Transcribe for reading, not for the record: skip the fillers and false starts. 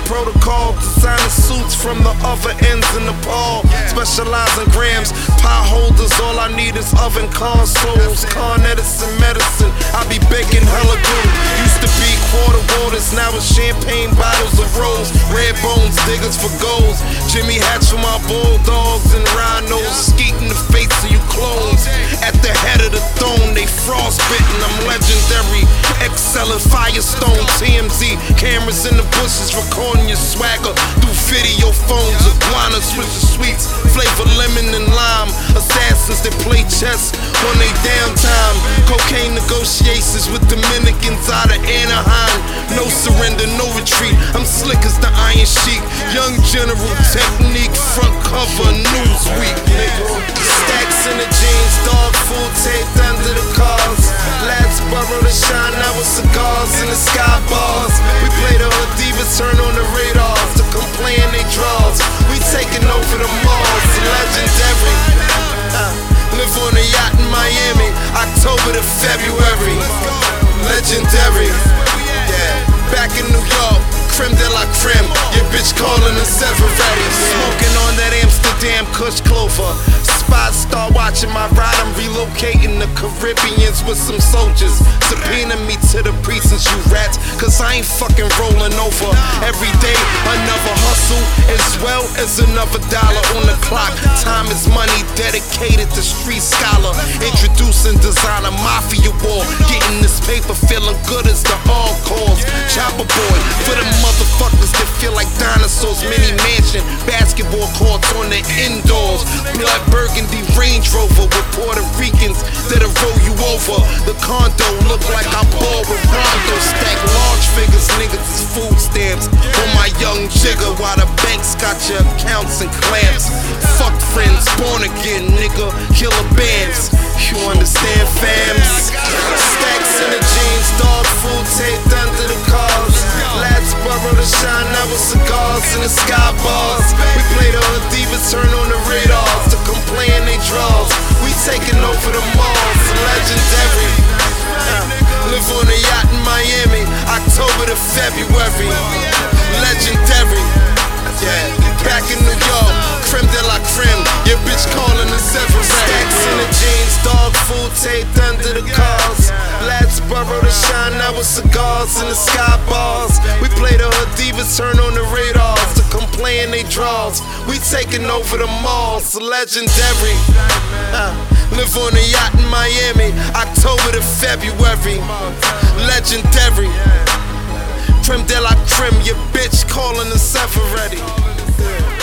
protocol. Designer suits from the other ends in Nepal. Specialize in grams, pie holders. All I need is oven consoles. Con Edison medicine, I be baking hella good. Used to be quarter waters, now it's champagne bottles of rose. Red bones, diggers for goals. Jimmy hats for my bulldogs and rhinos. Skeet in the face of you clones. At the head of the throne, they frostbitten. I'm legendary. Excel and Firestone, TMZ. Cameras in the bushes, recording your swagger through video phones. Iguanas with the sweets, flavor lemon and lime. Assassins that play chess on they downtime. Cocaine negotiations with Dominicans out of Anaheim. No surrender, no retreat. I'm slick as the Iron Sheik. Young General Technique, front cover Newsweek, nigga. Stacks in the jeans, dog food taped under the cars. Lads borrow the shine out with cigars in the sky bars. We play the hood divas, turn on the radars. To complain they draws. We taking over the malls, legendary. Live on a yacht in Miami, October to February. Legendary. Yeah, back in New York, creme de la creme. Your bitch calling the Severity. Smoking on that Amsterdam Kush Clover. Spots start watching my ride. I'm relocating the Caribbeans with some soldiers. Subpoena me to the precincts, you rats. Cause I ain't fucking rolling over. Every day, another hustle, as well as another dollar on the clock. Time is money dedicated to street scholar. Introducing designer mafia war. Getting this paper, feeling good as the all calls. Chopper boy, for the motherfuckers that feel like dinosaurs. Mini mansion, basketball courts on the indoors. Blood burgundy Range Rover with Puerto Ricans that'll roll you over. The condo look like I bought with Rondo. Stack large figures, niggas is food stamps on my young jigger while the banks got your accounts and clamps. Fuck friends, born again, nigga, killer bands. You understand, fams? Stacks in the jeans, dog food taped under the cars. Lads borrow the shine out with cigars in the sky bars. We play the hood divas, turn on the radars. To complain they draws. We taking over the malls, legendary. Live on a yacht in Miami, October to February. Legendary. Yeah, back in New York, creme de la creme. Your bitch calling the Severity. Stacks in the jeans, dog food taped under the cars. Lads borrow the shine out with cigars in the sky bars. We play the hood divas, turn on the radars. To complain they draws. We taking over the malls, legendary. Live on a yacht in Miami, October to February. Legendary. Creme de la creme, your bitch calling the Severity.